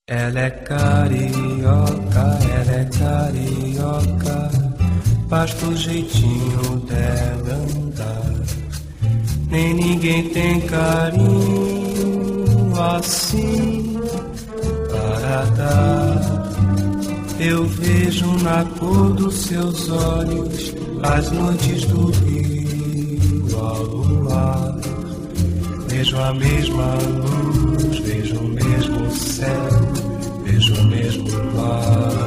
Ela é carioca, ela é carioca, basta o jeitinho dela andar. Nem ninguém tem carinho assim para dar. Eu vejo na cor dos seus olhos as noites do rio ao luar. Vejo a mesma luz, vejo o mesmo céu, vejo o mesmo mar.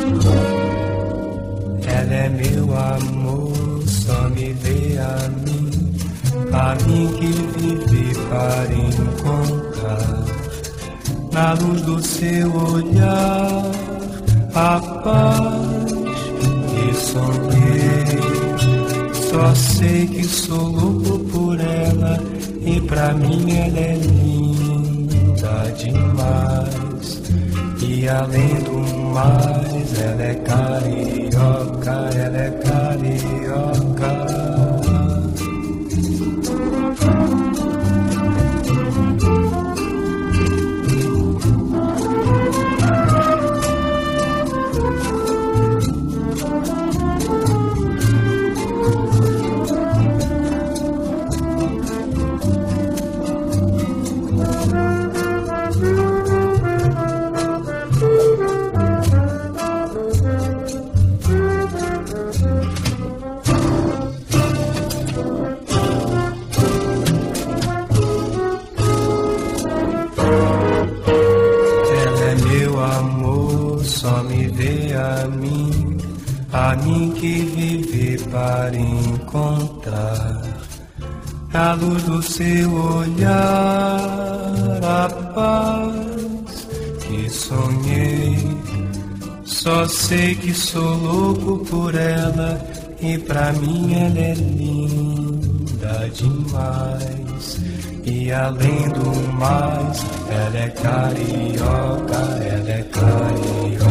Ela é meu amor, só me vê a mim que vive para encontrar. Na luz do seu olhar, a paz que sonhei. Só sei que sou louco por ela, e pra mim ela é linda demais. E além do mais, ela é carioca, ela é carioca. Só me vê a mim que vive para encontrar. Na luz do seu olhar, a paz que sonhei. Só sei que sou louco por ela, e pra mim ela é linda demais. E além do mais, ela é carioca, ela é carioca.